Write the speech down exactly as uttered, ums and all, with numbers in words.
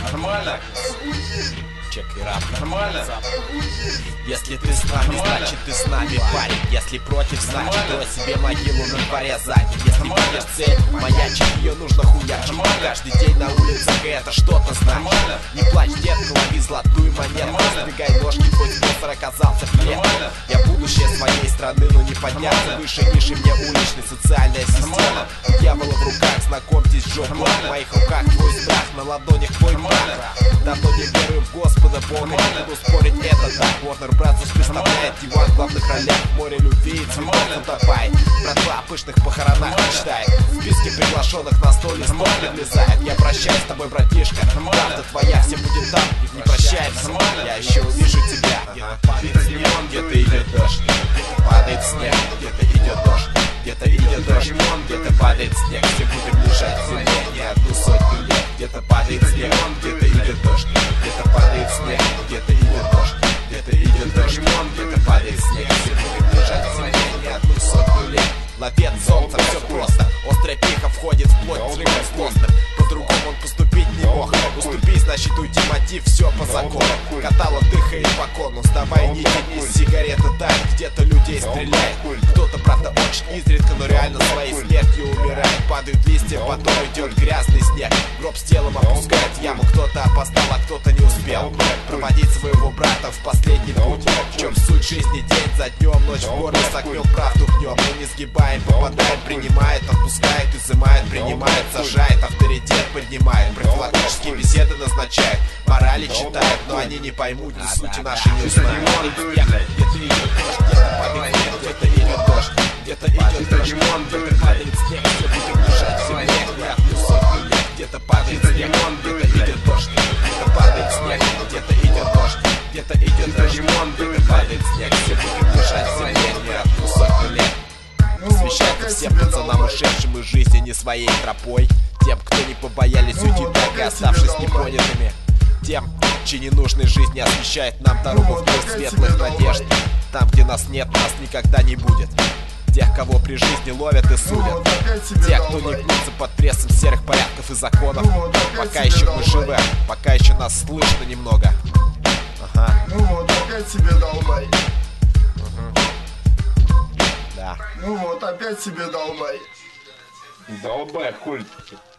Нормально. Чек и рап. Нормально. Если ты с нами, значит ты с нами, парень. Если против, значит то себе могилу на дворе задней. Если видишь цель, маячить ее нужно хуячить. Каждый день на улицах это что-то значит. Не плачь, детка, лови золотую монету. Сдвигай ножки, твой спонсор оказался в плен. Я будущее своей страны, но не подняться выше ниши мне уличной социальная система. У дьявола в руках, знакомьтесь, Джо Блок. В моих руках твой страх, на ладонях твой маг. Давно не верую в Господа Бога, не буду спорить, это так. Warner Bros. Представляет диван в главных ролях. Море любви и цветов утопает. Братва о пышных похоронах мечтает. В списке приглашенных на сто листов не влезает. Я прощаюсь с тобой, братишка, правда твоя, все будем там, не прощаемся. Я еще увижу тебя. Где-то падает снег, где-то идет дождь. Где-то падает снег, где-то идет дождь. Где-то идет дождь, где-то падает снег. Все будем лежать в земле не одну сотню лет. Где-то падает снег, где-то идет дождь. Где-то падает снег, где-то идет дождь. Где-то идет дождь, где-то падает снег. Все будем лежать в земле не одну сотню лет. Ловец солнца, все просто. Острая пиха входит в плоть взрывом злостным. По-другому он поступить не мог. Уступи, значит уйти, мотив, все по закону. Катало дыхает по кону. Сдавай, не тянись, сигарета тает. Где-то людей стреляет. Кто-то, правда, очень изредка, но реально своей смертью умирает. Падают листья, потом идет грязный снег. Гроб с телом опускает в яму. Кто-то опоздал, а кто-то не успел проводить своего брата в последний путь. В чем суть жизни день за днем, ночь в горле согнем, правду гнем. Мы не сгибаем, попадаем, принимает, отпускает, изымает, принимает, сажает, авторитет поднимает, профилактические беседы назначает, морали читает, но они не поймут, ни сути наши не узнают. Где-то идет дождь, где-то падает снег, где-то идет дождь, где-то идет дождь, где-то падает снег, все будем лежать в земле, не одну сотню лет. Где-то падает снег, где-то идет дождь, где-то падает снег, где-то идет дождь, где-то идет дождь, где-то падает снег, все будем лежать в земле, не одну сотню лет. Посвящается всем пацанам, ушедшим из жизни не своей тропой. Тем, кто не побоялись уйти, так и оставшись непонятыми. Тем, чьи ненужной жизни освещает нам дорогу в мир светлых надежд. Там, где нас нет, нас никогда не будет. Тех, кого при жизни ловят и судят. Тех, кто не гнутся под прессом серых порядков и законов. Пока еще мы живы, пока еще нас слышно немного. Ага. Ну вот, опять себе долбай. Да. Ну вот, опять себе долбай. Долбай, хуй.